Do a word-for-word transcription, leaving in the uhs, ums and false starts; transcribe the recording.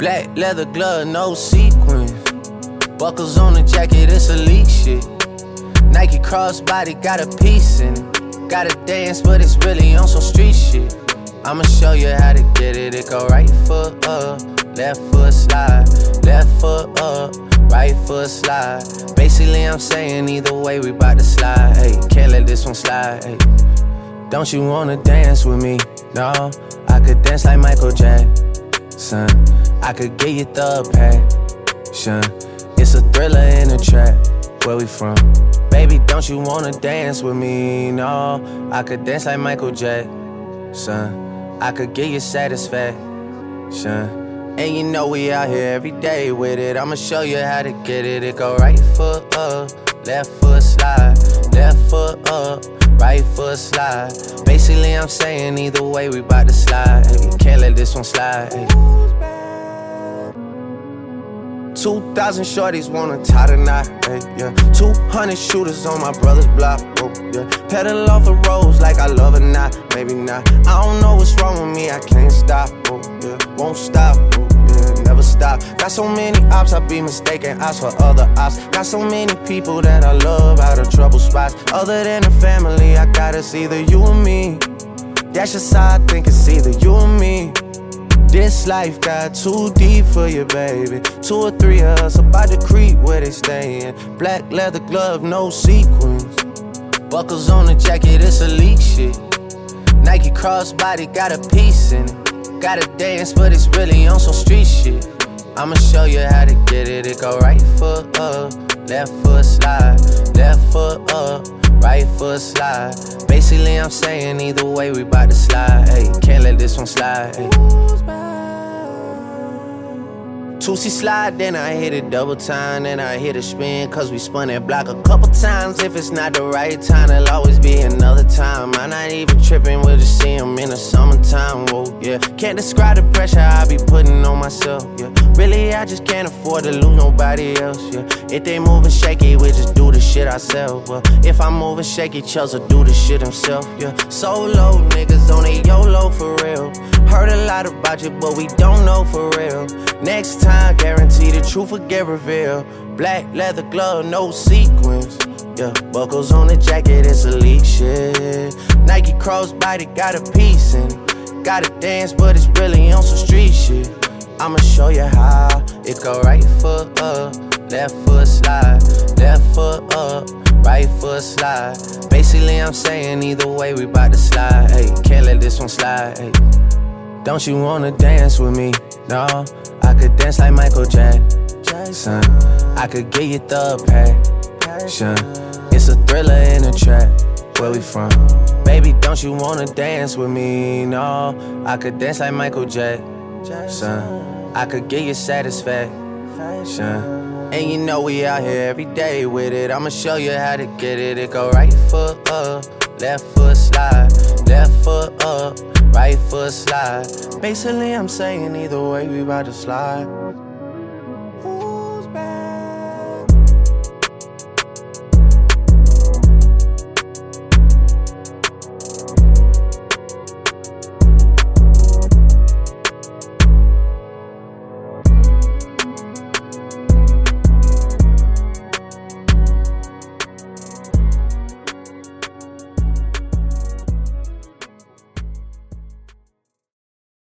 Black leather glove, no sequins. Buckles on the jacket, it's elite shit. Nike crossbody got a piece in it. Gotta dance, but it's really on some street shit. I'ma show you how to get it. It go right foot up, left foot slide, left foot up, right foot slide. Basically, I'm saying either way, we bout to slide. Hey, can't let this one slide. Hey, don't you wanna dance with me? No, I could dance like Michael Jackson. I could get you the passion. It's a thriller in a trap. Where we from? Baby, don't you wanna dance with me? No, I could dance like Michael Jackson. I could get you satisfaction. And you know we out here every day with it. I'ma show you how to get it. It go right foot up, left foot slide, left foot up, right foot slide. Basically, I'm saying either way, we bout to slide. Hey, can't let this one slide. Hey. Two thousand shorties wanna tie the knot, hey, yeah. Two hundred shooters on my brother's block, oh, yeah. Pedal off the roads like I love it, not, maybe not. I don't know what's wrong with me, I can't stop, oh, yeah. Won't stop, oh, yeah, never stop. Got so many ops, I be mistaken ops for other ops. Got so many people that I love out of trouble spots. Other than the family, I got it's either you or me. That's just how I think it's either you or me. This life got too deep for you, baby. Two or three of us about to creep where they stayin'. Black leather glove, no sequins. Buckles on the jacket, it's elite shit. Nike crossbody got a piece in it. Gotta dance, but it's really on some street shit. I'ma show you how to get it. It go right foot up, left foot slide, left foot up, right foot slide. Basically, I'm saying either way, we bout to slide. Hey, can't let this one slide. Hey. two C slide, then I hit it double time, then I hit a spin, cause we spun that block a couple times. If it's not the right time, there'll always be another time. I'm not even tripping, we'll just see him in the summertime, whoa, yeah. Can't describe the pressure I be putting on myself, yeah. Really, I just can't afford to lose nobody else, yeah. If they moving shaky, we just do the shit ourselves, well. If I'm moving shaky, Chelsea do the shit himself, yeah. Solo niggas on a YOLO for real. Heard a lot about you, but we don't know for real. Next time, guarantee the truth will get revealed. Black leather glove, no sequins. Yeah, buckles on the jacket, it's elite shit. Nike crossbody got a piece in it. Gotta dance, but it's really on some street shit. I'ma show you how. It go right foot up, left foot slide, left foot up, right foot slide. Basically, I'm saying either way, we bout to slide. Hey, can't let this one slide. Hey. Don't you wanna dance with me? No, I could dance like Michael Jackson. I could get you the passion. It's a thriller in a trap. Where we from? Baby, don't you wanna dance with me? No, I could dance like Michael Jackson. I could get you satisfaction. And you know we out here every day with it. I'ma show you how to get it. It go right foot up, left foot slide, left foot up, right foot slide. Basically, I'm saying either way, we bout to slide.